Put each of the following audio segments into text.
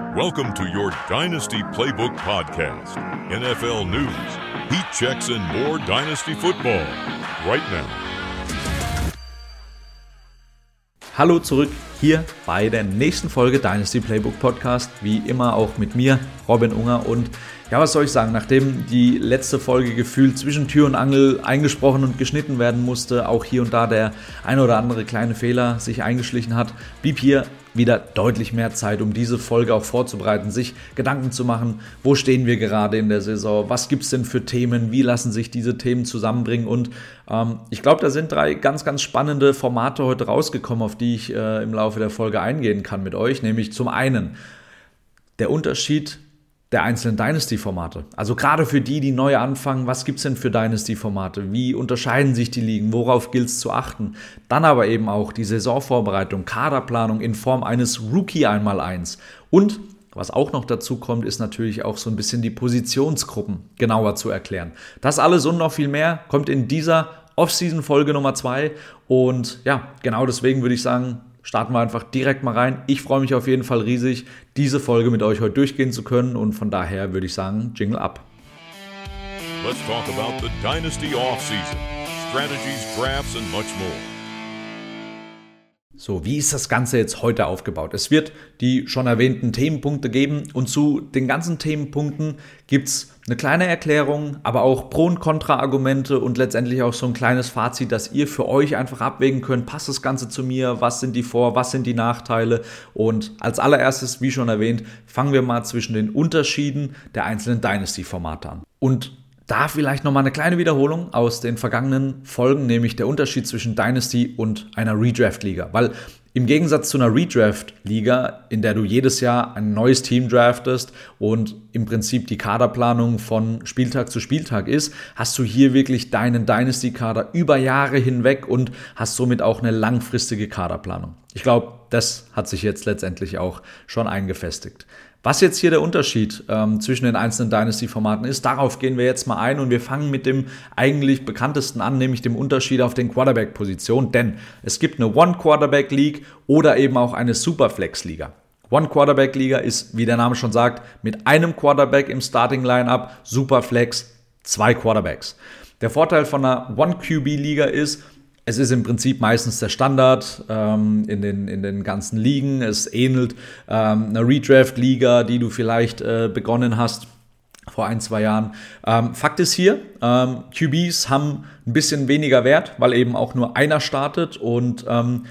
Welcome to your Dynasty Playbook Podcast. NFL news, heat checks, and more Dynasty football. Right now. Hallo zurück hier bei der nächsten Folge Dynasty Playbook Podcast. Wie immer auch mit mir, Robin Unger. Und ja, was soll ich sagen, nachdem die letzte Folge gefühlt zwischen Tür und Angel eingesprochen und geschnitten werden musste, auch hier und da der ein oder andere kleine Fehler sich eingeschlichen hat, blieb hier wieder deutlich mehr Zeit, um diese Folge auch vorzubereiten, sich Gedanken zu machen, wo stehen wir gerade in der Saison, was gibt es denn für Themen, wie lassen sich diese Themen zusammenbringen und ich glaube, da sind 3 ganz, ganz spannende Formate heute rausgekommen, auf die ich im Laufe der Folge eingehen kann mit euch, nämlich zum einen der Unterschied der einzelnen Dynasty-Formate. Also gerade für die neu anfangen, was gibt es denn für Dynasty-Formate? Wie unterscheiden sich die Ligen? Worauf gilt es zu achten? Dann aber eben auch die Saisonvorbereitung, Kaderplanung in Form eines Rookie 1x1. Und was auch noch dazu kommt, ist natürlich auch so ein bisschen die Positionsgruppen genauer zu erklären. Das alles und noch viel mehr kommt in dieser Off-Season-Folge Nummer 2. Und ja, genau deswegen würde ich sagen, starten wir einfach direkt mal rein. Ich freue mich auf jeden Fall riesig, diese Folge mit euch heute durchgehen zu können und von daher würde ich sagen, Jingle ab. Let's talk about the Dynasty Offseason, strategies, drafts and much more. So, wie ist das Ganze jetzt heute aufgebaut? Es wird die schon erwähnten Themenpunkte geben und zu den ganzen Themenpunkten gibt es eine kleine Erklärung, aber auch Pro- und Kontra-Argumente und letztendlich auch so ein kleines Fazit, dass ihr für euch einfach abwägen könnt, passt das Ganze zu mir, was sind die Vor-, was sind die Nachteile und als allererstes, wie schon erwähnt, fangen wir mal zwischen den Unterschieden der einzelnen Dynasty-Formate an. Und da vielleicht nochmal eine kleine Wiederholung aus den vergangenen Folgen, nämlich der Unterschied zwischen Dynasty und einer Redraft-Liga. Weil im Gegensatz zu einer Redraft-Liga, in der du jedes Jahr ein neues Team draftest und im Prinzip die Kaderplanung von Spieltag zu Spieltag ist, hast du hier wirklich deinen Dynasty-Kader über Jahre hinweg und hast somit auch eine langfristige Kaderplanung. Ich glaube, das hat sich jetzt letztendlich auch schon eingefestigt. Was jetzt hier der Unterschied zwischen den einzelnen Dynasty-Formaten ist, darauf gehen wir jetzt mal ein und wir fangen mit dem eigentlich bekanntesten an, nämlich dem Unterschied auf den Quarterback-Positionen, denn es gibt eine One-Quarterback-League oder eben auch eine Superflex-Liga. One-Quarterback-Liga ist, wie der Name schon sagt, mit einem Quarterback im Starting-Line-Up, Superflex 2 Quarterbacks. Der Vorteil von einer One-QB-Liga ist, es ist im Prinzip meistens der Standard in den ganzen Ligen. Es ähnelt einer Redraft-Liga, die du vielleicht begonnen hast vor 1-2 Jahren. Fakt ist hier, QBs haben ein bisschen weniger Wert, weil eben auch nur einer startet und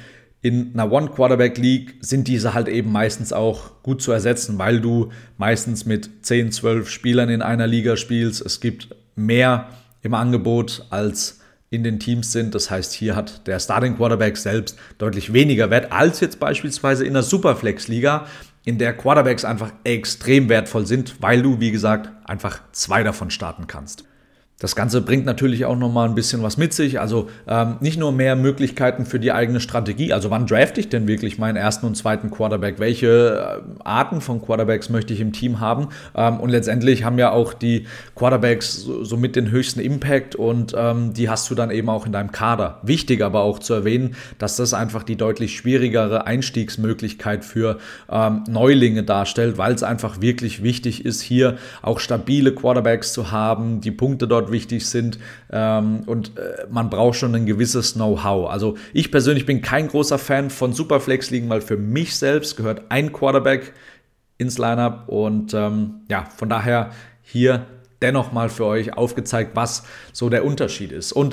in einer One-Quarterback-League sind diese halt eben meistens auch gut zu ersetzen, weil du meistens mit 10, 12 Spielern in einer Liga spielst. Es gibt mehr im Angebot als in den Teams sind. Das heißt, hier hat der Starting Quarterback selbst deutlich weniger Wert als jetzt beispielsweise in der Superflex-Liga, in der Quarterbacks einfach extrem wertvoll sind, weil du, wie gesagt, einfach 2 davon starten kannst. Das Ganze bringt natürlich auch nochmal ein bisschen was mit sich, also nicht nur mehr Möglichkeiten für die eigene Strategie, also wann drafte ich denn wirklich meinen ersten und zweiten Quarterback, welche Arten von Quarterbacks möchte ich im Team haben und letztendlich haben ja auch die Quarterbacks somit den höchsten Impact und die hast du dann eben auch in deinem Kader. Wichtig aber auch zu erwähnen, dass das einfach die deutlich schwierigere Einstiegsmöglichkeit für Neulinge darstellt, weil es einfach wirklich wichtig ist, hier auch stabile Quarterbacks zu haben, die Punkte dort wichtig sind und man braucht schon ein gewisses Know-how. Also ich persönlich bin kein großer Fan von Superflex-Ligen, weil für mich selbst gehört ein Quarterback ins Lineup und ja, von daher hier dennoch mal für euch aufgezeigt, was so der Unterschied ist. Und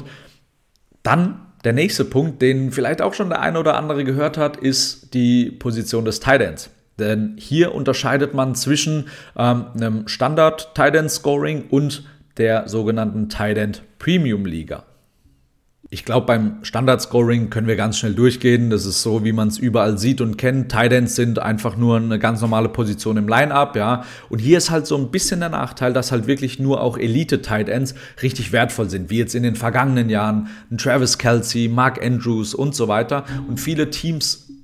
dann der nächste Punkt, den vielleicht auch schon der eine oder andere gehört hat, ist die Position des Tight Ends. Denn hier unterscheidet man zwischen einem Standard-Tight-End-Scoring und der sogenannten Tight End Premium Liga. Ich glaube, beim Standard-Scoring können wir ganz schnell durchgehen. Das ist so, wie man es überall sieht und kennt. Tight Ends sind einfach nur eine ganz normale Position im Line-Up, ja. Und hier ist halt so ein bisschen der Nachteil, dass halt wirklich nur auch Elite-Tight Ends richtig wertvoll sind, wie jetzt in den vergangenen Jahren ein Travis Kelce, Mark Andrews und so weiter. Und viele Teams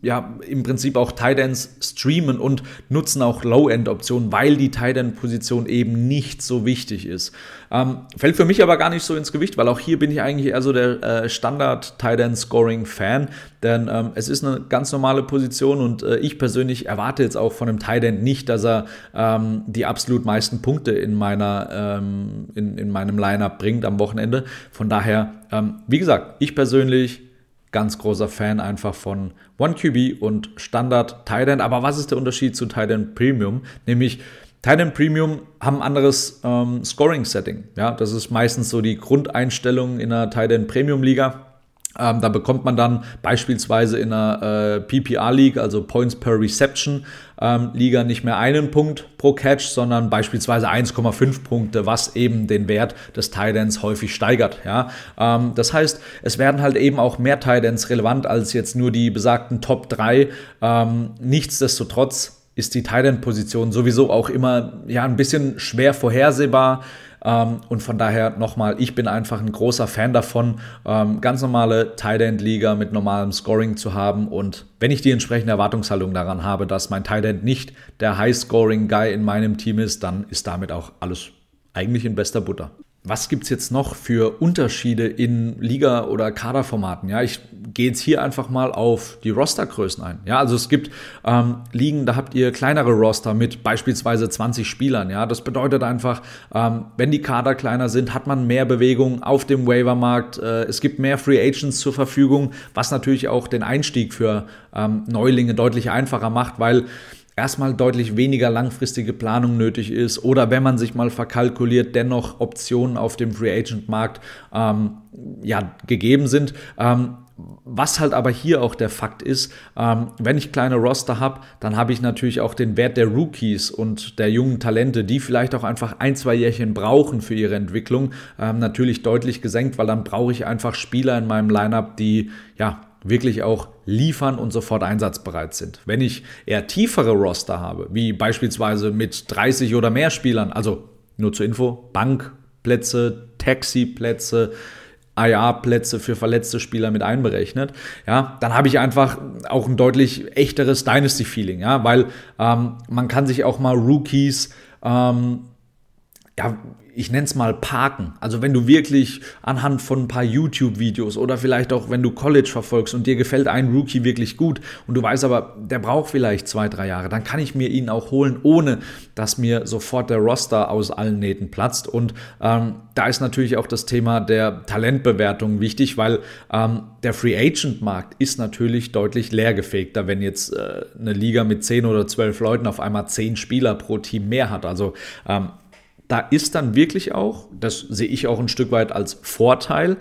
ja im Prinzip auch Tight Ends streamen und nutzen auch Low-End-Optionen, weil die Tight End-Position eben nicht so wichtig ist. Fällt für mich aber gar nicht so ins Gewicht, weil auch hier bin ich eigentlich eher so der Standard-Tight End-Scoring-Fan, denn es ist eine ganz normale Position und ich persönlich erwarte jetzt auch von einem Tight End nicht, dass er die absolut meisten Punkte in meinem Lineup bringt am Wochenende. Von daher, wie gesagt, ich persönlich ganz großer Fan einfach von One QB und Standard Tight End. Aber was ist der Unterschied zu Tight End Premium? Nämlich Tight End Premium haben ein anderes Scoring-Setting. Ja, das ist meistens so die Grundeinstellung in einer Tight End Premium Liga. Da bekommt man dann beispielsweise in einer PPR-League, also Points per Reception Liga, nicht mehr einen Punkt pro Catch, sondern beispielsweise 1,5 Punkte, was eben den Wert des Tight Ends häufig steigert. Ja? Das heißt, es werden halt eben auch mehr Tight Ends relevant als jetzt nur die besagten Top 3. Nichtsdestotrotz ist die Tight End Position sowieso auch immer ein bisschen schwer vorhersehbar. Und von daher nochmal, ich bin einfach ein großer Fan davon, ganz normale Tight End Liga mit normalem Scoring zu haben. Und wenn ich die entsprechende Erwartungshaltung daran habe, dass mein Tight End nicht der High-Scoring-Guy in meinem Team ist, dann ist damit auch alles eigentlich in bester Butter. Was gibt es jetzt noch für Unterschiede in Liga- oder Kaderformaten? Ja, ich gehe jetzt hier einfach mal auf die Rostergrößen ein. Ja, also es gibt Ligen, da habt ihr kleinere Roster mit beispielsweise 20 Spielern. Ja, das bedeutet einfach, wenn die Kader kleiner sind, hat man mehr Bewegung auf dem Waivermarkt. Es gibt mehr Free Agents zur Verfügung, was natürlich auch den Einstieg für Neulinge deutlich einfacher macht, weil erstmal deutlich weniger langfristige Planung nötig ist oder wenn man sich mal verkalkuliert, dennoch Optionen auf dem Free Agent Markt gegeben sind. Was halt aber hier auch der Fakt ist, wenn ich kleine Roster habe, dann habe ich natürlich auch den Wert der Rookies und der jungen Talente, die vielleicht auch einfach 1-2 Jährchen brauchen für ihre Entwicklung, natürlich deutlich gesenkt, weil dann brauche ich einfach Spieler in meinem Lineup, die wirklich auch liefern und sofort einsatzbereit sind. Wenn ich eher tiefere Roster habe, wie beispielsweise mit 30 oder mehr Spielern, also nur zur Info, Bankplätze, Taxiplätze, IR-Plätze für verletzte Spieler mit einberechnet, ja, dann habe ich einfach auch ein deutlich echteres Dynasty-Feeling, ja, weil man kann sich auch mal Rookies ich nenne es mal parken. Also wenn du wirklich anhand von ein paar YouTube-Videos oder vielleicht auch, wenn du College verfolgst und dir gefällt ein Rookie wirklich gut und du weißt aber, der braucht vielleicht 2-3 Jahre, dann kann ich mir ihn auch holen, ohne dass mir sofort der Roster aus allen Nähten platzt. Und da ist natürlich auch das Thema der Talentbewertung wichtig, weil der Free-Agent-Markt ist natürlich deutlich leergefegter, wenn jetzt eine Liga mit 10 oder 12 Leuten auf einmal 10 Spieler pro Team mehr hat. Also da ist dann wirklich auch, das sehe ich auch ein Stück weit als Vorteil,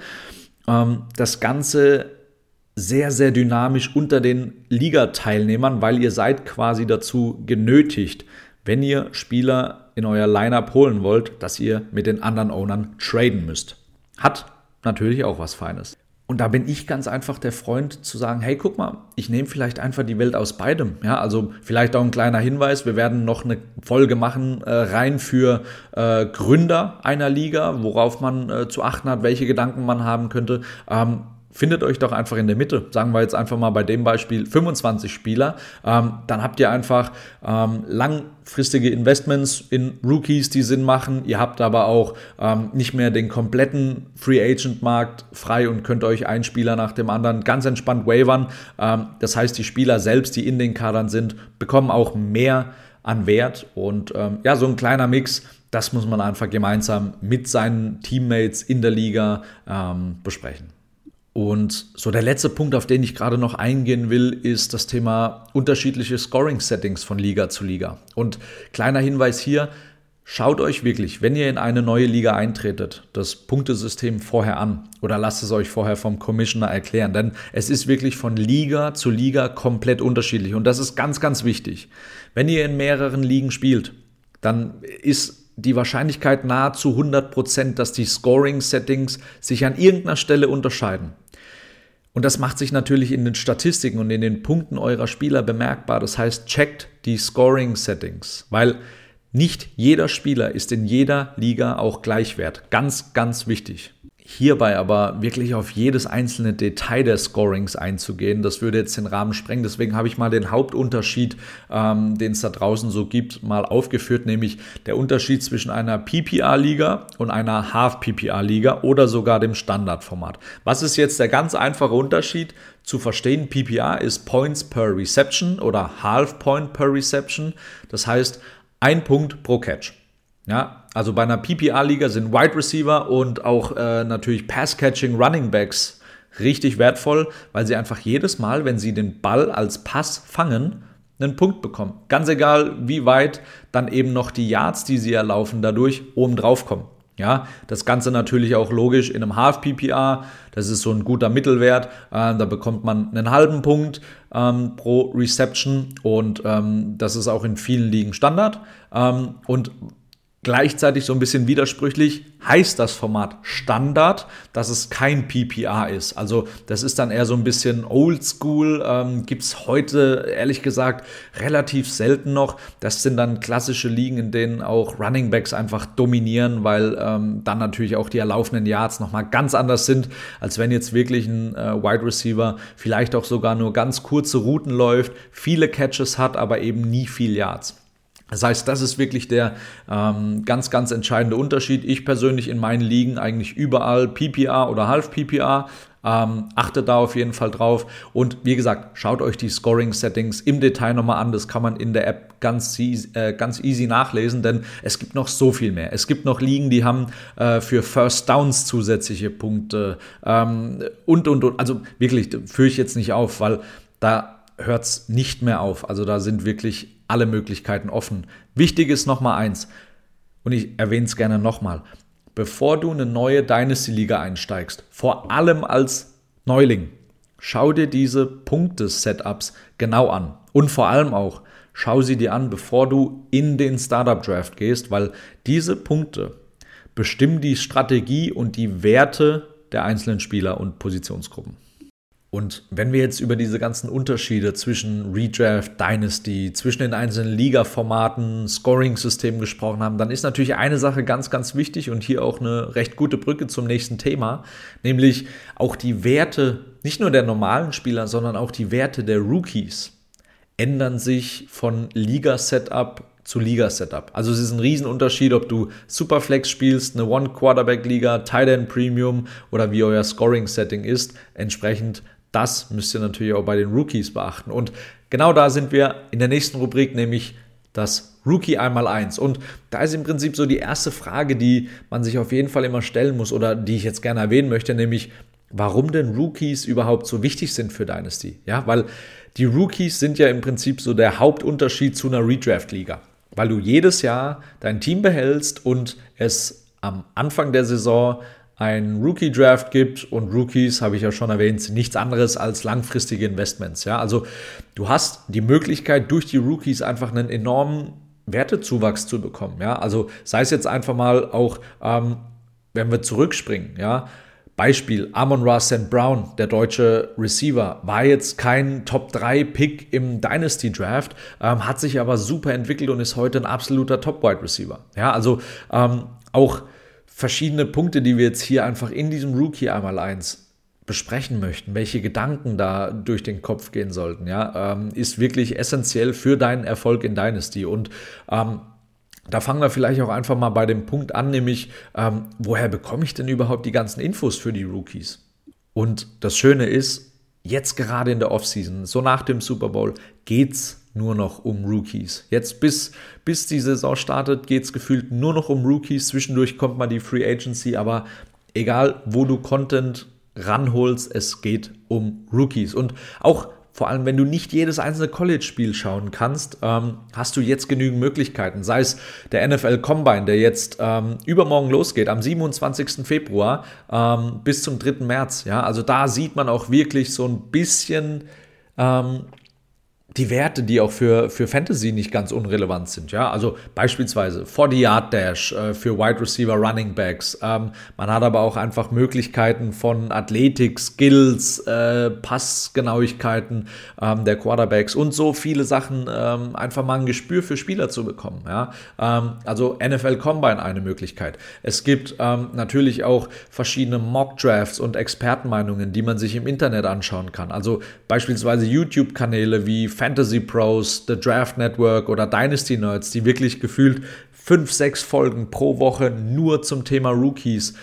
das Ganze sehr, sehr dynamisch unter den Liga-Teilnehmern, weil ihr seid quasi dazu genötigt, wenn ihr Spieler in euer Lineup holen wollt, dass ihr mit den anderen Ownern traden müsst. Hat natürlich auch was Feines. Und da bin ich ganz einfach der Freund zu sagen, hey, guck mal, ich nehme vielleicht einfach die Welt aus beidem. Ja, also vielleicht auch ein kleiner Hinweis, wir werden noch eine Folge machen, rein für Gründer einer Liga, worauf man zu achten hat, welche Gedanken man haben könnte. Findet euch doch einfach in der Mitte. Sagen wir jetzt einfach mal bei dem Beispiel 25 Spieler. Dann habt ihr einfach langfristige Investments in Rookies, die Sinn machen. Ihr habt aber auch nicht mehr den kompletten Free Agent Markt frei und könnt euch einen Spieler nach dem anderen ganz entspannt waivern. Das heißt, die Spieler selbst, die in den Kadern sind, bekommen auch mehr an Wert. Und so ein kleiner Mix, das muss man einfach gemeinsam mit seinen Teammates in der Liga besprechen. Und so der letzte Punkt, auf den ich gerade noch eingehen will, ist das Thema unterschiedliche Scoring-Settings von Liga zu Liga. Und kleiner Hinweis hier, schaut euch wirklich, wenn ihr in eine neue Liga eintretet, das Punktesystem vorher an oder lasst es euch vorher vom Commissioner erklären, denn es ist wirklich von Liga zu Liga komplett unterschiedlich und das ist ganz, ganz wichtig. Wenn ihr in mehreren Ligen spielt, dann ist die Wahrscheinlichkeit nahezu 100%, dass die Scoring-Settings sich an irgendeiner Stelle unterscheiden. Und das macht sich natürlich in den Statistiken und in den Punkten eurer Spieler bemerkbar. Das heißt, checkt die Scoring-Settings, weil nicht jeder Spieler ist in jeder Liga auch gleich wert. Ganz, ganz wichtig. hierbei aber wirklich auf jedes einzelne Detail der Scorings einzugehen, das würde jetzt den Rahmen sprengen. Deswegen habe ich mal den Hauptunterschied, den es da draußen so gibt, mal aufgeführt, nämlich der Unterschied zwischen einer PPR-Liga und einer Half-PPR-Liga oder sogar dem Standardformat. Was ist jetzt der ganz einfache Unterschied zu verstehen? PPR ist Points per Reception oder Half Point per Reception. Das heißt, 1 Punkt pro Catch. Ja, also bei einer PPR-Liga sind Wide Receiver und auch natürlich Pass-Catching Running Backs richtig wertvoll, weil sie einfach jedes Mal, wenn sie den Ball als Pass fangen, einen Punkt bekommen. Ganz egal, wie weit dann eben noch die Yards, die sie erlaufen, dadurch oben drauf kommen. Ja, das Ganze natürlich auch logisch in einem Half-PPR, das ist so ein guter Mittelwert, da bekommt man einen halben Punkt pro Reception und das ist auch in vielen Ligen Standard und gleichzeitig so ein bisschen widersprüchlich heißt das Format Standard, dass es kein PPR ist. Also das ist dann eher so ein bisschen oldschool, gibt es heute ehrlich gesagt relativ selten noch. Das sind dann klassische Ligen, in denen auch Running Backs einfach dominieren, weil dann natürlich auch die erlaufenden Yards nochmal ganz anders sind, als wenn jetzt wirklich ein Wide Receiver vielleicht auch sogar nur ganz kurze Routen läuft, viele Catches hat, aber eben nie viel Yards. Das heißt, das ist wirklich der ganz, ganz entscheidende Unterschied. Ich persönlich in meinen Ligen eigentlich überall PPR oder Half-PPR. Achtet da auf jeden Fall drauf. Und wie gesagt, schaut euch die Scoring-Settings im Detail nochmal an. Das kann man in der App ganz easy nachlesen, denn es gibt noch so viel mehr. Es gibt noch Ligen, die haben für First Downs zusätzliche Punkte und. Also wirklich, führe ich jetzt nicht auf, weil da hört es nicht mehr auf. Also da sind wirklich alle Möglichkeiten offen. Wichtig ist nochmal eins, und ich erwähne es gerne nochmal, bevor du eine neue Dynasty-Liga einsteigst, vor allem als Neuling, schau dir diese Punkte-Setups genau an. Und vor allem auch, schau sie dir an, bevor du in den Startup-Draft gehst, weil diese Punkte bestimmen die Strategie und die Werte der einzelnen Spieler und Positionsgruppen. Und wenn wir jetzt über diese ganzen Unterschiede zwischen Redraft, Dynasty, zwischen den einzelnen Liga-Formaten, Scoring-Systemen gesprochen haben, dann ist natürlich eine Sache ganz, ganz wichtig und hier auch eine recht gute Brücke zum nächsten Thema, nämlich auch die Werte, nicht nur der normalen Spieler, sondern auch die Werte der Rookies ändern sich von Liga-Setup zu Liga-Setup. Also es ist ein Riesenunterschied, ob du Superflex spielst, eine One-Quarterback-Liga, Tight End Premium oder wie euer Scoring-Setting ist. Entsprechend das müsst ihr natürlich auch bei den Rookies beachten. Und genau da sind wir in der nächsten Rubrik, nämlich das Rookie 1x1. Und da ist im Prinzip so die erste Frage, die man sich auf jeden Fall immer stellen muss oder die ich jetzt gerne erwähnen möchte, nämlich warum denn Rookies überhaupt so wichtig sind für Dynasty. Ja, weil die Rookies sind ja im Prinzip so der Hauptunterschied zu einer Redraft-Liga. Weil du jedes Jahr dein Team behältst und es am Anfang der Saison einen Rookie-Draft gibt, und Rookies, habe ich ja schon erwähnt, sind nichts anderes als langfristige Investments. Ja? Also du hast die Möglichkeit, durch die Rookies einfach einen enormen Wertezuwachs zu bekommen. Ja? Also sei es jetzt einfach mal auch, wenn wir zurückspringen, ja, Beispiel Amon-Ra St. Brown, der deutsche Receiver, war jetzt kein Top-3-Pick im Dynasty-Draft, hat sich aber super entwickelt und ist heute ein absoluter Top-Wide-Receiver. Ja, also auch verschiedene Punkte, die wir jetzt hier einfach in diesem Rookie 1x1 besprechen möchten, welche Gedanken da durch den Kopf gehen sollten, ja, ist wirklich essentiell für deinen Erfolg in Dynasty. Und da fangen wir vielleicht auch einfach mal bei dem Punkt an, nämlich woher bekomme ich denn überhaupt die ganzen Infos für die Rookies? Und das Schöne ist, jetzt gerade in der Offseason, so nach dem Super Bowl, geht's nur noch um Rookies. Jetzt bis die Saison startet, geht es gefühlt nur noch um Rookies. Zwischendurch kommt mal die Free Agency, aber egal, wo du Content ranholst, es geht um Rookies. Und auch vor allem, wenn du nicht jedes einzelne College-Spiel schauen kannst, hast du jetzt genügend Möglichkeiten. Sei es der NFL Combine, der jetzt übermorgen losgeht, am 27. Februar bis zum 3. März. Ja? Also da sieht man auch wirklich so ein bisschen die Werte, die auch für Fantasy nicht ganz unrelevant sind. Ja, also beispielsweise 40-Yard-Dash für Wide Receiver, Running Backs. Man hat aber auch einfach Möglichkeiten von Athletik, Skills, Passgenauigkeiten der Quarterbacks und so viele Sachen, einfach mal ein Gespür für Spieler zu bekommen. Ja, also NFL Combine eine Möglichkeit. Es gibt natürlich auch verschiedene Mock-Drafts und Expertenmeinungen, die man sich im Internet anschauen kann. Also beispielsweise YouTube-Kanäle wie Fantasy Pros, The Draft Network oder Dynasty Nerds, die wirklich gefühlt 5-6 Folgen pro Woche nur zum Thema Rookies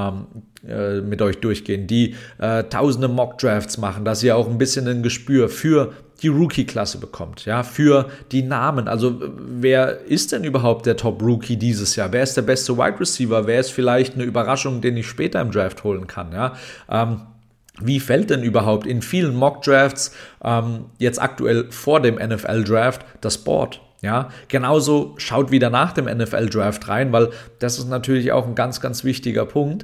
mit euch durchgehen, die tausende Mock-Drafts machen, dass ihr auch ein bisschen ein Gespür für die Rookie-Klasse bekommt, ja, für die Namen. Also wer ist denn überhaupt der Top-Rookie dieses Jahr? Wer ist der beste Wide Receiver? Wer ist vielleicht eine Überraschung, den ich später im Draft holen kann? Ja, wie fällt denn überhaupt in vielen Mock-Drafts jetzt aktuell vor dem NFL-Draft das Board? Ja, genauso schaut wieder nach dem NFL-Draft rein, weil das ist natürlich auch ein ganz, ganz wichtiger Punkt.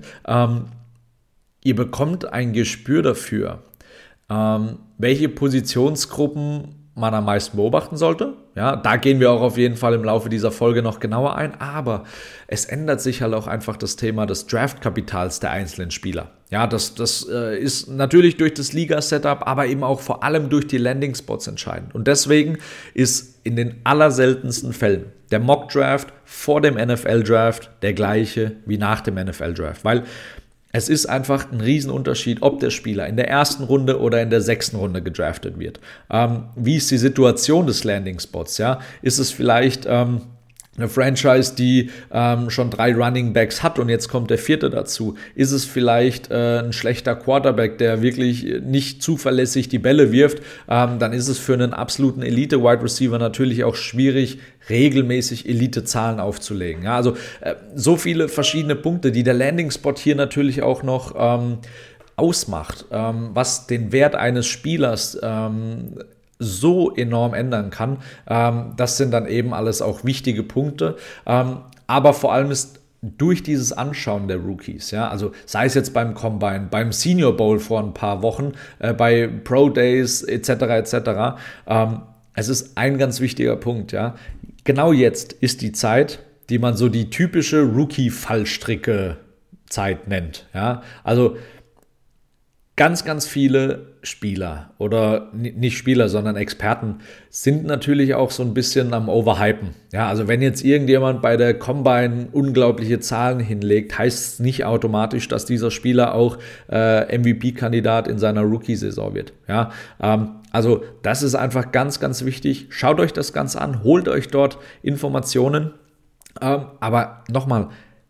Ihr bekommt ein Gespür dafür, welche Positionsgruppen man am meisten beobachten sollte. Ja, da gehen wir auch auf jeden Fall im Laufe dieser Folge noch genauer ein, aber es ändert sich halt auch einfach das Thema des Draftkapitals der einzelnen Spieler. Ja, das ist natürlich durch das Liga-Setup, aber eben auch vor allem durch die Landing-Spots entscheidend. Und deswegen ist in den allerseltensten Fällen der Mock-Draft vor dem NFL-Draft der gleiche wie nach dem NFL-Draft, weil es ist einfach ein Riesenunterschied, ob der Spieler in der ersten Runde oder in der 6. Runde gedraftet wird. Wie ist die Situation des Landing-Spots? Ja? Ist es vielleicht eine Franchise, die schon 3 Running Backs hat und jetzt kommt der 4. dazu? Ist es vielleicht ein schlechter Quarterback, der wirklich nicht zuverlässig die Bälle wirft? Dann ist es für einen absoluten Elite-Wide Receiver natürlich auch schwierig, regelmäßig Elite-Zahlen aufzulegen. Ja, also so viele verschiedene Punkte, die der Landing-Spot hier natürlich auch noch ausmacht, was den Wert eines Spielers so enorm ändern kann. Das sind dann eben alles auch wichtige Punkte. Aber vor allem ist durch dieses Anschauen der Rookies, ja, also sei es jetzt beim Combine, beim Senior Bowl vor ein paar Wochen, bei Pro Days etc. Es ist ein ganz wichtiger Punkt, ja. Genau jetzt ist die Zeit, die man so die typische Rookie-Fallstricke-Zeit nennt, ja. Also ganz, ganz viele Spieler oder nicht Spieler, sondern Experten sind natürlich auch so ein bisschen am Overhypen. Ja, also wenn jetzt irgendjemand bei der Combine unglaubliche Zahlen hinlegt, heißt es nicht automatisch, dass dieser Spieler auch MVP-Kandidat in seiner Rookie-Saison wird. Ja, also das ist einfach ganz, ganz wichtig. Schaut euch das Ganze an, holt euch dort Informationen. Aber nochmal,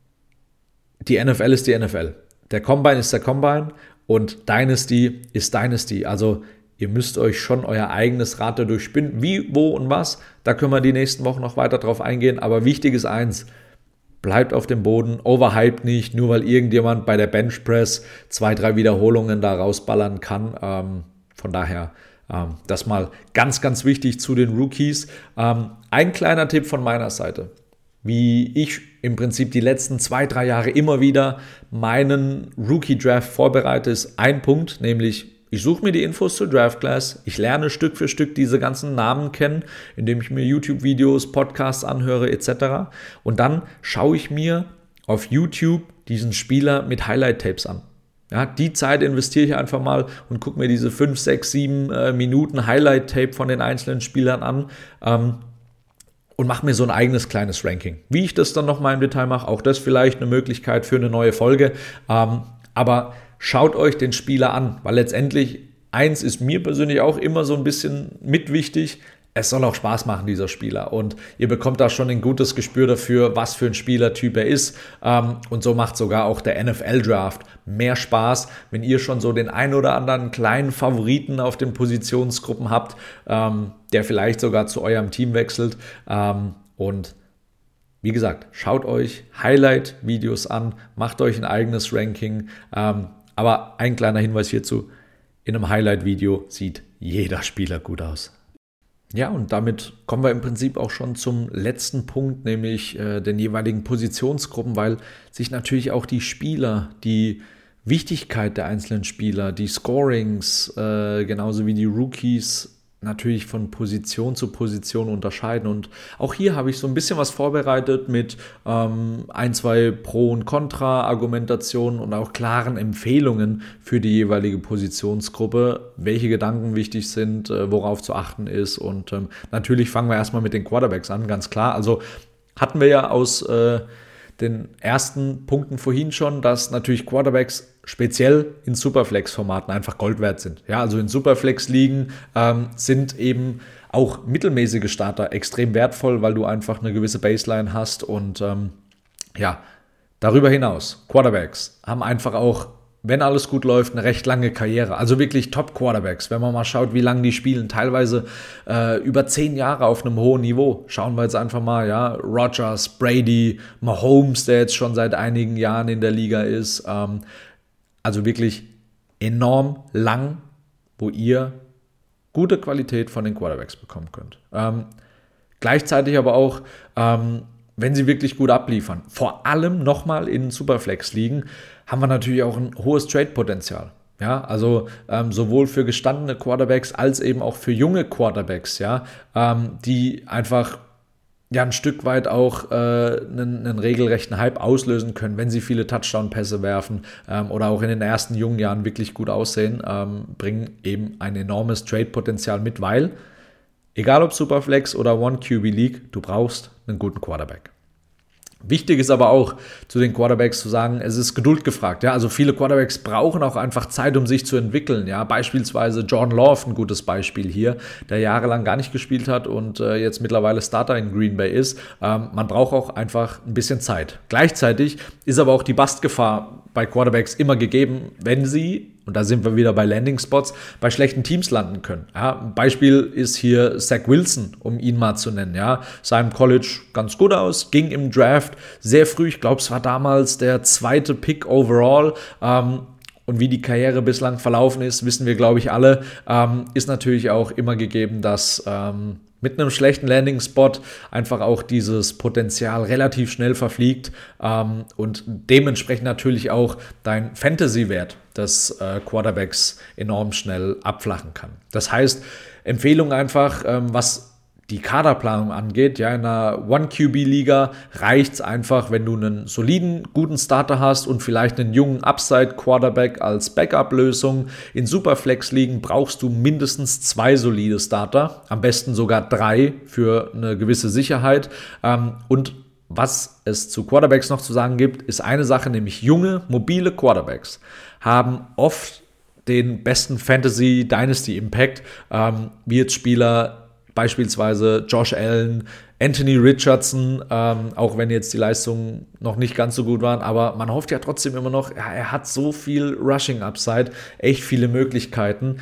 die NFL ist die NFL. Der Combine ist der Combine. Und Dynasty ist Dynasty. Also ihr müsst euch schon euer eigenes Rad da durchspinnen. Wie, wo und was, da können wir die nächsten Wochen noch weiter drauf eingehen. Aber wichtig ist eins, bleibt auf dem Boden, overhyped nicht, nur weil irgendjemand bei der Benchpress 2-3 Wiederholungen da rausballern kann. Von daher, das mal ganz, ganz wichtig zu den Rookies. Ein kleiner Tipp von meiner Seite. Wie ich im Prinzip die letzten 2-3 Jahre immer wieder meinen Rookie-Draft vorbereite, ist ein Punkt, nämlich ich suche mir die Infos zur Draft-Class, ich lerne Stück für Stück diese ganzen Namen kennen, indem ich mir YouTube-Videos, Podcasts anhöre etc. Und dann schaue ich mir auf YouTube diesen Spieler mit Highlight-Tapes an. Ja, die Zeit investiere ich einfach mal und gucke mir diese 5, 6, 7 Minuten Highlight-Tape von den einzelnen Spielern an, und mache mir so ein eigenes kleines Ranking. Wie ich das dann nochmal im Detail mache, auch das vielleicht eine Möglichkeit für eine neue Folge. Aber schaut euch den Spieler an, weil letztendlich eins ist mir persönlich auch immer so ein bisschen mit wichtig. Es soll auch Spaß machen, dieser Spieler. Und ihr bekommt da schon ein gutes Gespür dafür, was für ein Spielertyp er ist. Und so macht sogar auch der NFL-Draft mehr Spaß, wenn ihr schon so den ein oder anderen kleinen Favoriten auf den Positionsgruppen habt, der vielleicht sogar zu eurem Team wechselt. Und wie gesagt, schaut euch Highlight-Videos an, macht euch ein eigenes Ranking. Aber ein kleiner Hinweis hierzu, in einem Highlight-Video sieht jeder Spieler gut aus. Ja, und damit kommen wir im Prinzip auch schon zum letzten Punkt, nämlich den jeweiligen Positionsgruppen, weil sich natürlich auch die Spieler, die Wichtigkeit der einzelnen Spieler, die Scorings, genauso wie die Rookies natürlich von Position zu Position unterscheiden. Und auch hier habe ich so ein bisschen was vorbereitet mit 2 Pro- und Contra-Argumentationen und auch klaren Empfehlungen für die jeweilige Positionsgruppe, welche Gedanken wichtig sind, worauf zu achten ist. Und natürlich fangen wir erstmal mit den Quarterbacks an, ganz klar. Also hatten wir ja aus den ersten Punkten vorhin schon, dass natürlich Quarterbacks speziell in Superflex-Formaten einfach Gold wert sind. Ja, also in Superflex-Ligen sind eben auch mittelmäßige Starter extrem wertvoll, weil du einfach eine gewisse Baseline hast und darüber hinaus, Quarterbacks haben einfach auch, wenn alles gut läuft, eine recht lange Karriere. Also wirklich Top-Quarterbacks. Wenn man mal schaut, wie lange die spielen, teilweise über 10 Jahre auf einem hohen Niveau. Schauen wir jetzt einfach mal, ja, Rodgers, Brady, Mahomes, der jetzt schon seit einigen Jahren in der Liga ist. Also wirklich enorm lang, wo ihr gute Qualität von den Quarterbacks bekommen könnt. Gleichzeitig aber auch, wenn sie wirklich gut abliefern. Vor allem nochmal in Superflex-Ligen haben wir natürlich auch ein hohes Trade-Potenzial. Ja, also sowohl für gestandene Quarterbacks als eben auch für junge Quarterbacks, ja, die einfach ein Stück weit auch einen regelrechten Hype auslösen können, wenn sie viele Touchdown-Pässe werfen oder auch in den ersten jungen Jahren wirklich gut aussehen, bringen eben ein enormes Trade-Potenzial mit, weil egal ob Superflex oder One-QB-League, du brauchst einen guten Quarterback. Wichtig ist aber auch, zu den Quarterbacks zu sagen, es ist Geduld gefragt. Ja? Also viele Quarterbacks brauchen auch einfach Zeit, um sich zu entwickeln. Ja? Beispielsweise Jordan Love, ein gutes Beispiel hier, der jahrelang gar nicht gespielt hat und jetzt mittlerweile Starter in Green Bay ist. Man braucht auch einfach ein bisschen Zeit. Gleichzeitig ist aber auch die Bustgefahr bei Quarterbacks immer gegeben, wenn sie, und da sind wir wieder bei Landing-Spots, bei schlechten Teams landen können. Ja, ein Beispiel ist hier Zach Wilson, um ihn mal zu nennen. Ja, sah im College ganz gut aus, ging im Draft sehr früh, ich glaube, es war damals der 2. Pick overall. Und wie die Karriere bislang verlaufen ist, wissen wir, glaube ich, alle, ist natürlich auch immer gegeben, dass mit einem schlechten Landing-Spot einfach auch dieses Potenzial relativ schnell verfliegt und dementsprechend natürlich auch dein Fantasy-Wert des Quarterbacks enorm schnell abflachen kann. Das heißt, Empfehlung einfach, was die Kaderplanung angeht, ja, in einer One-QB-Liga reicht es einfach, wenn du einen soliden, guten Starter hast und vielleicht einen jungen Upside-Quarterback als Backup-Lösung. In Superflex-Ligen brauchst du mindestens 2 solide Starter, am besten sogar 3 für eine gewisse Sicherheit. Und was es zu Quarterbacks noch zu sagen gibt, ist eine Sache, nämlich junge, mobile Quarterbacks haben oft den besten Fantasy-Dynasty-Impact, wie jetzt Spieler beispielsweise Josh Allen, Anthony Richardson, auch wenn jetzt die Leistungen noch nicht ganz so gut waren, aber man hofft ja trotzdem immer noch, ja, er hat so viel Rushing-Upside, echt viele Möglichkeiten.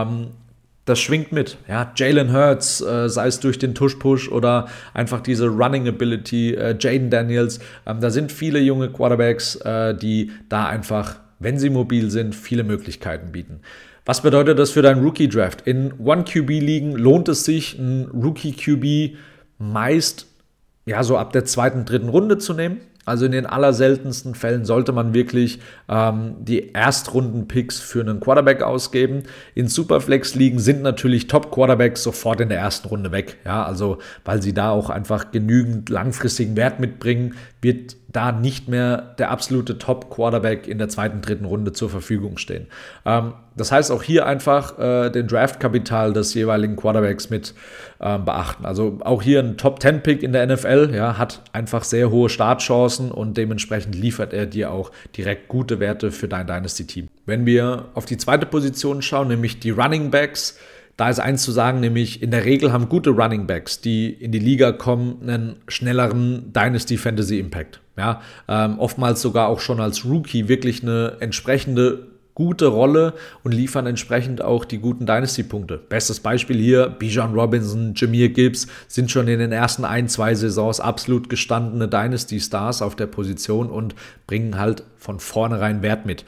Das schwingt mit. Ja, Jalen Hurts, sei es durch den Tush-Push oder einfach diese Running-Ability, Jaden Daniels, da sind viele junge Quarterbacks, die da einfach, wenn sie mobil sind, viele Möglichkeiten bieten. Was bedeutet das für deinen Rookie-Draft? In One-QB-Ligen lohnt es sich, einen Rookie-QB meist so ab der 2., 3. Runde zu nehmen. Also in den allerseltensten Fällen sollte man wirklich die Erstrunden-Picks für einen Quarterback ausgeben. In Superflex-Ligen sind natürlich Top-Quarterbacks sofort in der ersten Runde weg. Ja, also weil sie da auch einfach genügend langfristigen Wert mitbringen, wird da nicht mehr der absolute Top-Quarterback in der 2., 3. Runde zur Verfügung stehen. Das heißt auch hier einfach den Draftkapital des jeweiligen Quarterbacks mit beachten. Also auch hier ein Top-10-Pick in der NFL, ja, hat einfach sehr hohe Startchancen und dementsprechend liefert er dir auch direkt gute Werte für dein Dynasty-Team. Wenn wir auf die zweite Position schauen, nämlich die Running Backs, da ist eins zu sagen, nämlich in der Regel haben gute Running Backs, die in die Liga kommen, einen schnelleren Dynasty-Fantasy-Impact. Ja, oftmals sogar auch schon als Rookie wirklich eine entsprechende gute Rolle und liefern entsprechend auch die guten Dynasty-Punkte. Bestes Beispiel hier, Bijan Robinson, Jahmyr Gibbs sind schon in den ersten 1, 2 Saisons absolut gestandene Dynasty-Stars auf der Position und bringen halt von vornherein Wert mit.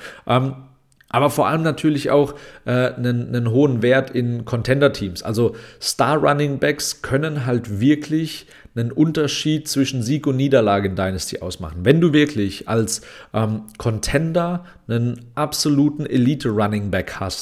Aber vor allem natürlich auch einen hohen Wert in Contender-Teams. Also Star-Running-Backs können halt wirklich einen Unterschied zwischen Sieg und Niederlage in Dynasty ausmachen. Wenn du wirklich als Contender einen absoluten Elite-Running-Back hast,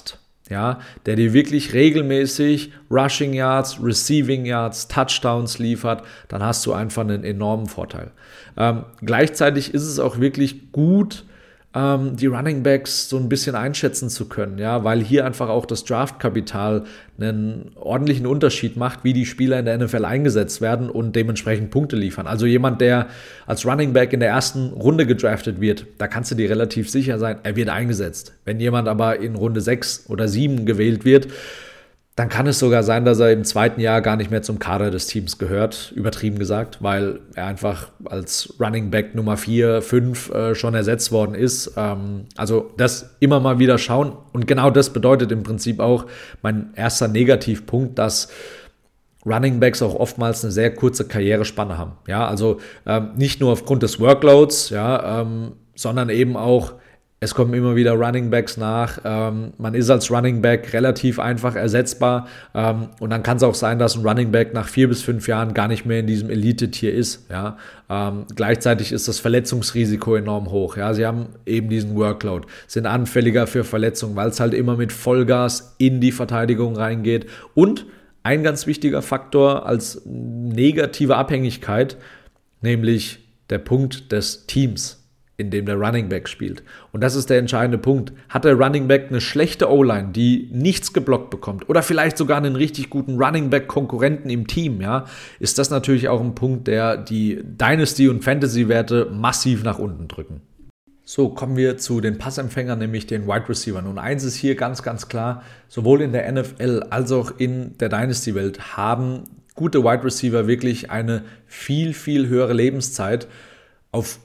ja, der dir wirklich regelmäßig Rushing Yards, Receiving Yards, Touchdowns liefert, dann hast du einfach einen enormen Vorteil. Gleichzeitig ist es auch wirklich gut, die Running Backs so ein bisschen einschätzen zu können, ja, weil hier einfach auch das Draftkapital einen ordentlichen Unterschied macht, wie die Spieler in der NFL eingesetzt werden und dementsprechend Punkte liefern. Also jemand, der als Running Back in der ersten Runde gedraftet wird, da kannst du dir relativ sicher sein, er wird eingesetzt. Wenn jemand aber in Runde 6 oder 7 gewählt wird, dann kann es sogar sein, dass er im zweiten Jahr gar nicht mehr zum Kader des Teams gehört, übertrieben gesagt, weil er einfach als Running Back Nummer 4, 5 schon ersetzt worden ist. Also das immer mal wieder schauen. Und genau das bedeutet im Prinzip auch mein erster Negativpunkt, dass Running Backs auch oftmals eine sehr kurze Karrierespanne haben. Ja, also nicht nur aufgrund des Workloads, ja, sondern eben auch, es kommen immer wieder Running Backs nach. Man ist als Running Back relativ einfach ersetzbar. Und dann kann es auch sein, dass ein Running Back nach 4 bis 5 Jahren gar nicht mehr in diesem Elite-Tier ist. Ja? Gleichzeitig ist das Verletzungsrisiko enorm hoch. Ja? Sie haben eben diesen Workload, sind anfälliger für Verletzungen, weil es halt immer mit Vollgas in die Verteidigung reingeht. Und ein ganz wichtiger Faktor als negative Abhängigkeit, nämlich der Punkt des Teams, in dem der Running Back spielt. Und das ist der entscheidende Punkt. Hat der Running Back eine schlechte O-Line, die nichts geblockt bekommt oder vielleicht sogar einen richtig guten Running Back-Konkurrenten im Team, ja, ist das natürlich auch ein Punkt, der die Dynasty- und Fantasy-Werte massiv nach unten drücken. So, kommen wir zu den Passempfängern, nämlich den Wide Receivern. Und eins ist hier ganz, ganz klar, sowohl in der NFL als auch in der Dynasty-Welt haben gute Wide Receiver wirklich eine viel, viel höhere Lebenszeit auf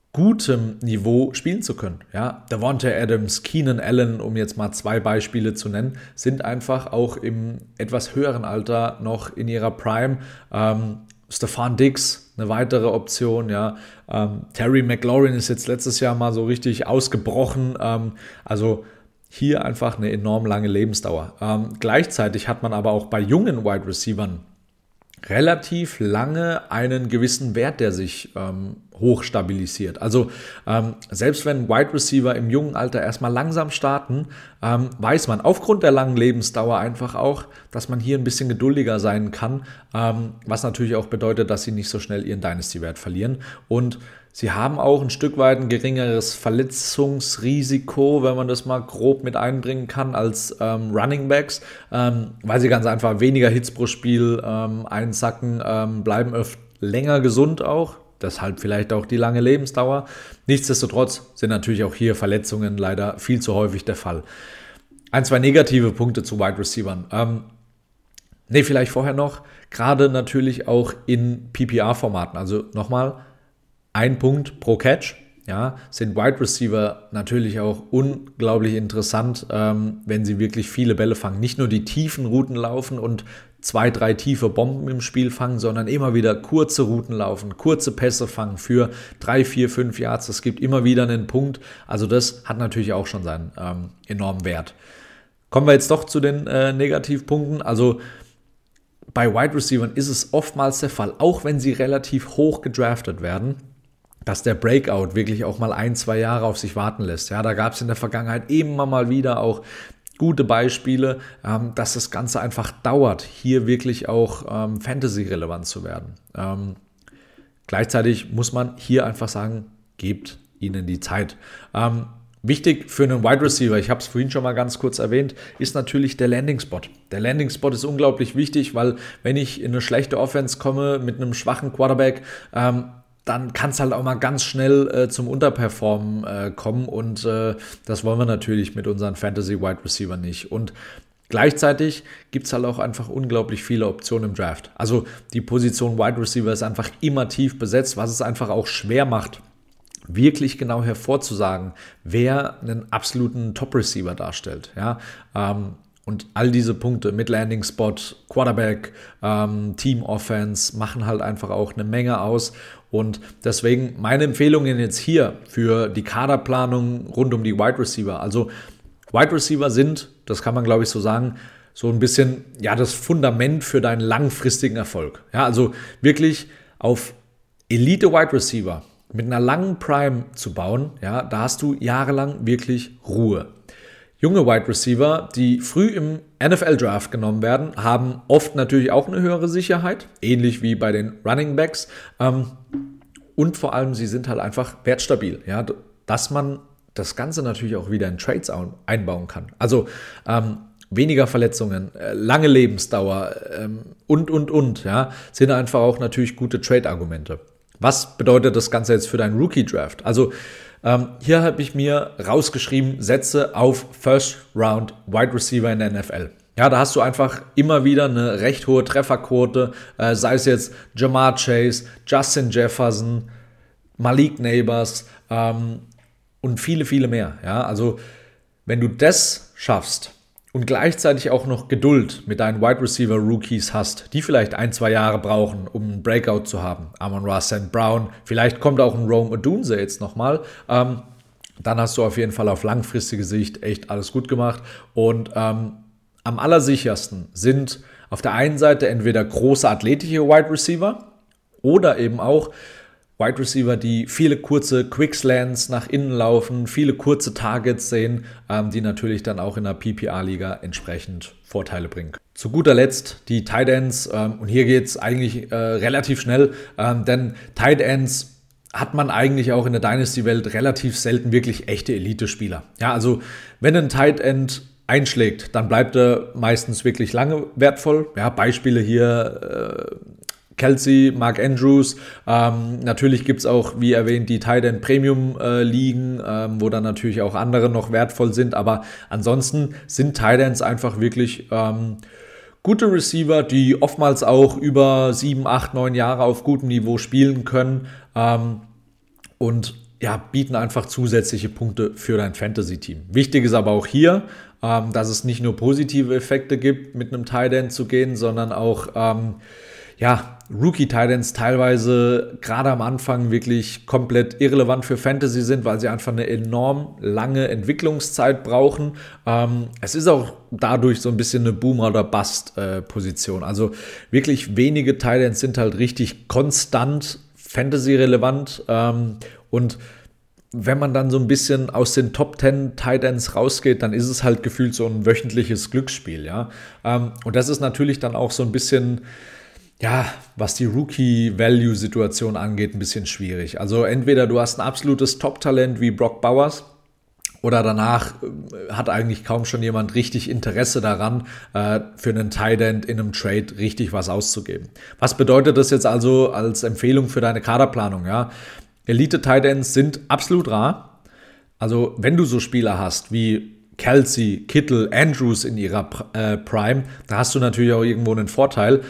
gutem Niveau spielen zu können. Ja, Davante Adams, Keenan Allen, um jetzt mal 2 Beispiele zu nennen, sind einfach auch im etwas höheren Alter noch in ihrer Prime. Stefan Diggs, eine weitere Option, ja. Terry McLaurin ist jetzt letztes Jahr mal so richtig ausgebrochen. Also hier einfach eine enorm lange Lebensdauer. Gleichzeitig hat man aber auch bei jungen Wide Receivern relativ lange einen gewissen Wert, der sich hoch stabilisiert. Also selbst wenn Wide Receiver im jungen Alter erstmal langsam starten, weiß man aufgrund der langen Lebensdauer einfach auch, dass man hier ein bisschen geduldiger sein kann, was natürlich auch bedeutet, dass sie nicht so schnell ihren Dynasty-Wert verlieren. Und sie haben auch ein Stück weit ein geringeres Verletzungsrisiko, wenn man das mal grob mit einbringen kann, als Running Backs, weil sie ganz einfach weniger Hits pro Spiel einsacken, bleiben länger gesund auch, deshalb vielleicht auch die lange Lebensdauer. Nichtsdestotrotz sind natürlich auch hier Verletzungen leider viel zu häufig der Fall. 1, 2 negative Punkte zu Wide Receivern. Vielleicht vorher noch, gerade natürlich auch in PPR-Formaten, also nochmal, 1 Punkt pro Catch, ja, sind Wide Receiver natürlich auch unglaublich interessant, wenn sie wirklich viele Bälle fangen. Nicht nur die tiefen Routen laufen und 2, 3 tiefe Bomben im Spiel fangen, sondern immer wieder kurze Routen laufen, kurze Pässe fangen für 3, 4, 5 Yards. Das gibt immer wieder einen Punkt. Also das hat natürlich auch schon seinen enormen Wert. Kommen wir jetzt doch zu den Negativpunkten. Also bei Wide Receivern ist es oftmals der Fall, auch wenn sie relativ hoch gedraftet werden, dass der Breakout wirklich auch mal 1, 2 Jahre auf sich warten lässt. Ja, da gab es in der Vergangenheit immer mal wieder auch gute Beispiele, dass das Ganze einfach dauert, hier wirklich auch Fantasy-relevant zu werden. Gleichzeitig muss man hier einfach sagen, gebt ihnen die Zeit. Wichtig für einen Wide Receiver, ich habe es vorhin schon mal ganz kurz erwähnt, ist natürlich der Landing Spot. Der Landing Spot ist unglaublich wichtig, weil wenn ich in eine schlechte Offense komme mit einem schwachen Quarterback, dann kann es halt auch mal ganz schnell zum Unterperformen kommen und das wollen wir natürlich mit unseren Fantasy-Wide Receiver nicht. Und gleichzeitig gibt es halt auch einfach unglaublich viele Optionen im Draft. Also die Position Wide Receiver ist einfach immer tief besetzt, was es einfach auch schwer macht, wirklich genau hervorzusagen, wer einen absoluten Top-Receiver darstellt. Ja? Und all diese Punkte mit Landing Spot, Quarterback, Team Offense machen halt einfach auch eine Menge aus. Und deswegen meine Empfehlungen jetzt hier für die Kaderplanung rund um die Wide Receiver. Also Wide Receiver sind, das kann man glaube ich so sagen, so ein bisschen ja das Fundament für deinen langfristigen Erfolg. Ja, also wirklich auf Elite Wide Receiver mit einer langen Prime zu bauen, ja, da hast du jahrelang wirklich Ruhe. Junge Wide Receiver, die früh im NFL-Draft genommen werden, haben oft natürlich auch eine höhere Sicherheit, ähnlich wie bei den Running Backs. Und vor allem, sie sind halt einfach wertstabil, ja, dass man das Ganze natürlich auch wieder in Trades einbauen kann. Also weniger Verletzungen, lange Lebensdauer und, ja, sind einfach auch natürlich gute Trade-Argumente. Was bedeutet das Ganze jetzt für deinen Rookie-Draft? Also hier habe ich mir rausgeschrieben, Sätze auf First-Round Wide Receiver in der NFL. Ja, da hast du einfach immer wieder eine recht hohe Trefferquote, sei es jetzt Ja'Marr Chase, Justin Jefferson, Malik Neighbors und viele, viele mehr. Ja, also wenn du das schaffst und gleichzeitig auch noch Geduld mit deinen Wide Receiver Rookies hast, die vielleicht 1-2 Jahre brauchen, um einen Breakout zu haben, Amon-Ra St. Brown, vielleicht kommt auch ein Rome Odunze jetzt nochmal, dann hast du auf jeden Fall auf langfristige Sicht echt alles gut gemacht. Und am allersichersten sind auf der einen Seite entweder große athletische Wide Receiver oder eben auch Wide Receiver, die viele kurze Quickslants nach innen laufen, viele kurze Targets sehen, die natürlich dann auch in der PPR-Liga entsprechend Vorteile bringen. Zu guter Letzt die Tight Ends, und hier geht es eigentlich relativ schnell, denn Tight Ends hat man eigentlich auch in der Dynasty-Welt relativ selten wirklich echte Elite-Spieler. Ja, also wenn ein Tight End einschlägt, dann bleibt er meistens wirklich lange wertvoll. Ja, Beispiele hier Kelsey, Mark Andrews, natürlich gibt es auch, wie erwähnt, die Tight End Premium Ligen, wo dann natürlich auch andere noch wertvoll sind, aber ansonsten sind Tight Ends einfach wirklich gute Receiver, die oftmals auch über 7, 8, 9 Jahre auf gutem Niveau spielen können und ja, bieten einfach zusätzliche Punkte für dein Fantasy-Team. Wichtig ist aber auch hier, dass es nicht nur positive Effekte gibt, mit einem Tight End zu gehen, sondern auch Rookie-Titans teilweise gerade am Anfang wirklich komplett irrelevant für Fantasy sind, weil sie einfach eine enorm lange Entwicklungszeit brauchen. Es ist auch dadurch so ein bisschen eine Boomer- oder Bust-Position. Also wirklich wenige Titans sind halt richtig konstant Fantasy-relevant. Und wenn man dann so ein bisschen aus den Top 10 Titans rausgeht, dann ist es halt gefühlt so ein wöchentliches Glücksspiel. Ja? Und das ist natürlich dann auch so ein bisschen, ja, was die Rookie-Value-Situation angeht, ein bisschen schwierig. Also entweder du hast ein absolutes Top-Talent wie Brock Bowers oder danach hat eigentlich kaum schon jemand richtig Interesse daran, für einen Tight End in einem Trade richtig was auszugeben. Was bedeutet das jetzt also als Empfehlung für deine Kaderplanung? Ja? Elite-Tight Ends sind absolut rar. Also wenn du so Spieler hast wie Kelsey, Kittle, Andrews in ihrer Prime, da hast du natürlich auch irgendwo einen Vorteil.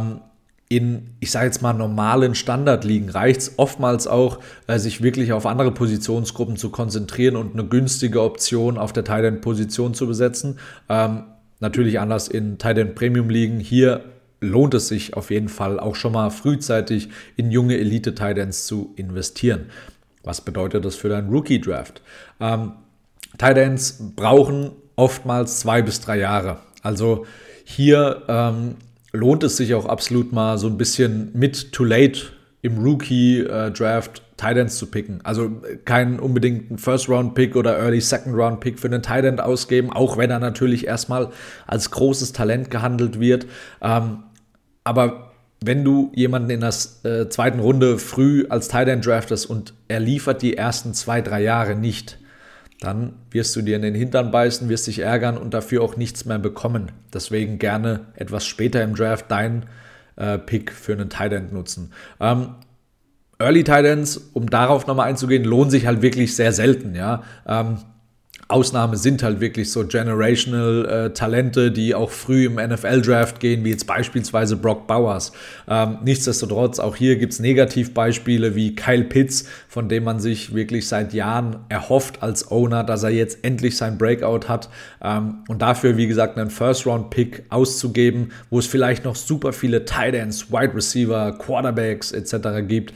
In, ich sage jetzt mal, normalen Standardligen reicht es oftmals auch, sich wirklich auf andere Positionsgruppen zu konzentrieren und eine günstige Option auf der Tight End Position zu besetzen. Natürlich anders in Tight End Premium Ligen. Hier lohnt es sich auf jeden Fall auch schon mal frühzeitig in junge Elite Tight Ends zu investieren. Was bedeutet das für deinen Rookie Draft? Tight Ends brauchen oftmals 2 bis 3 Jahre. Also hier lohnt es sich auch absolut mal so ein bisschen mit too late im Rookie-Draft Tight Ends zu picken. Also keinen unbedingten First-Round-Pick oder Early Second-Round-Pick für einen Tight End ausgeben, auch wenn er natürlich erstmal als großes Talent gehandelt wird. Aber wenn du jemanden in der zweiten Runde früh als Tight End draftest und er liefert die ersten 2, 3 Jahre nicht, dann wirst du dir in den Hintern beißen, wirst dich ärgern und dafür auch nichts mehr bekommen. Deswegen gerne etwas später im Draft deinen Pick für einen Tight End nutzen. Early Tight Ends, um darauf nochmal einzugehen, lohnen sich halt wirklich sehr selten. Ja? Ausnahme sind halt wirklich so generational Talente, die auch früh im NFL-Draft gehen, wie jetzt beispielsweise Brock Bowers. Nichtsdestotrotz, auch hier gibt es Negativbeispiele wie Kyle Pitts, von dem man sich wirklich seit Jahren erhofft als Owner, dass er jetzt endlich sein Breakout hat. Und dafür, wie gesagt, einen First-Round-Pick auszugeben, wo es vielleicht noch super viele Tight Ends, Wide Receiver, Quarterbacks etc. gibt.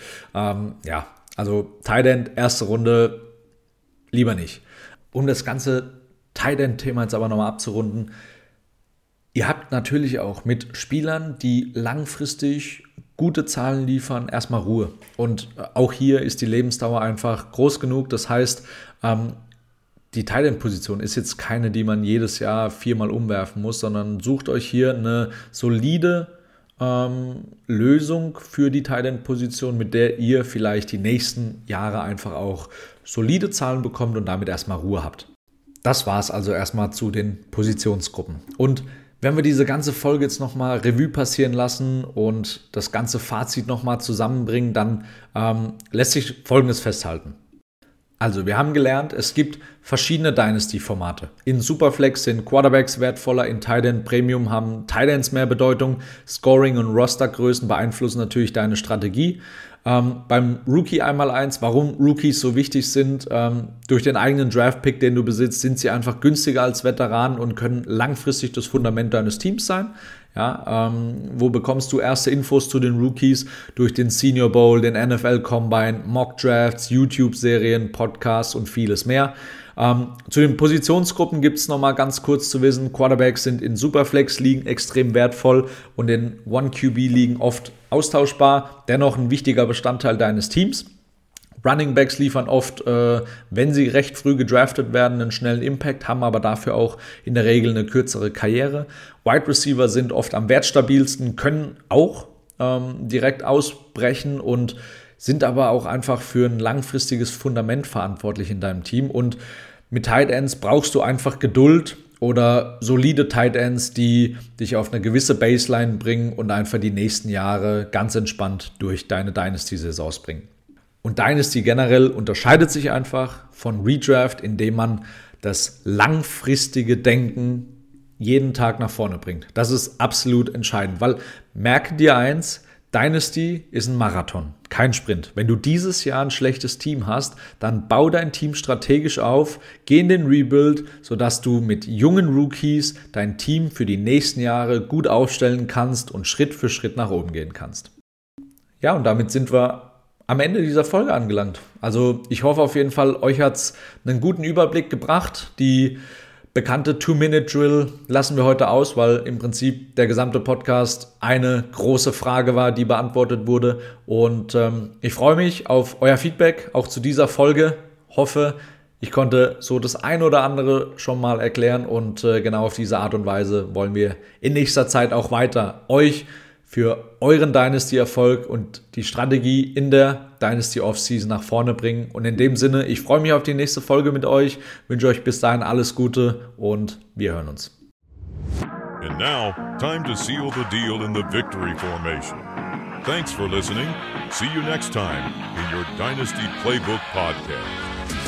Also Tight End, erste Runde, lieber nicht. Um das ganze Tight End-Thema jetzt aber nochmal abzurunden, ihr habt natürlich auch mit Spielern, die langfristig gute Zahlen liefern, erstmal Ruhe. Und auch hier ist die Lebensdauer einfach groß genug. Das heißt, die Tight End Position ist jetzt keine, die man jedes Jahr 4-mal umwerfen muss, sondern sucht euch hier eine solide Lösung für die Tight End Position, mit der ihr vielleicht die nächsten Jahre einfach auch solide Zahlen bekommt und damit erstmal Ruhe habt. Das war es also erstmal zu den Positionsgruppen. Und wenn wir diese ganze Folge jetzt nochmal Revue passieren lassen und das ganze Fazit nochmal zusammenbringen, dann lässt sich Folgendes festhalten. Also wir haben gelernt, es gibt verschiedene Dynasty-Formate. In Superflex sind Quarterbacks wertvoller, in Tight End Premium haben Tight Ends mehr Bedeutung. Scoring und Rostergrößen beeinflussen natürlich deine Strategie. Beim Rookie 1x1, warum Rookies so wichtig sind, durch den eigenen Draft-Pick, den du besitzt, sind sie einfach günstiger als Veteranen und können langfristig das Fundament deines Teams sein. Ja, wo bekommst du erste Infos zu den Rookies? Durch den Senior Bowl, den NFL Combine, Mock Drafts, YouTube-Serien, Podcasts und vieles mehr. Zu den Positionsgruppen gibt es nochmal ganz kurz zu wissen, Quarterbacks sind in Superflex-Ligen extrem wertvoll und in One-QB-Ligen oft austauschbar, dennoch ein wichtiger Bestandteil deines Teams. Running Backs liefern oft, wenn sie recht früh gedraftet werden, einen schnellen Impact, haben aber dafür auch in der Regel eine kürzere Karriere. Wide Receiver sind oft am wertstabilsten, können auch direkt ausbrechen und sind aber auch einfach für ein langfristiges Fundament verantwortlich in deinem Team. Und mit Tight Ends brauchst du einfach Geduld oder solide Tight Ends, die dich auf eine gewisse Baseline bringen und einfach die nächsten Jahre ganz entspannt durch deine Dynasty-Saisons bringen. Und Dynasty generell unterscheidet sich einfach von Redraft, indem man das langfristige Denken jeden Tag nach vorne bringt. Das ist absolut entscheidend, weil merke dir eins, Dynasty ist ein Marathon, kein Sprint. Wenn du dieses Jahr ein schlechtes Team hast, dann bau dein Team strategisch auf, geh in den Rebuild, sodass du mit jungen Rookies dein Team für die nächsten Jahre gut aufstellen kannst und Schritt für Schritt nach oben gehen kannst. Ja, und damit sind wir am Ende dieser Folge angelangt. Also ich hoffe auf jeden Fall, euch hat es einen guten Überblick gebracht. Die bekannte 2-Minute-Drill lassen wir heute aus, weil im Prinzip der gesamte Podcast eine große Frage war, die beantwortet wurde. Und ich freue mich auf euer Feedback, auch zu dieser Folge. Hoffe, ich konnte so das ein oder andere schon mal erklären. Und genau auf diese Art und Weise wollen wir in nächster Zeit auch weiter euch für euren Dynasty-Erfolg und die Strategie in der Dynasty-Offseason nach vorne bringen. Und in dem Sinne, ich freue mich auf die nächste Folge mit euch, wünsche euch bis dahin alles Gute und wir hören uns. And now, time to seal the deal in the victory formation. Thanks for listening. See you next time in your Dynasty Playbook Podcast.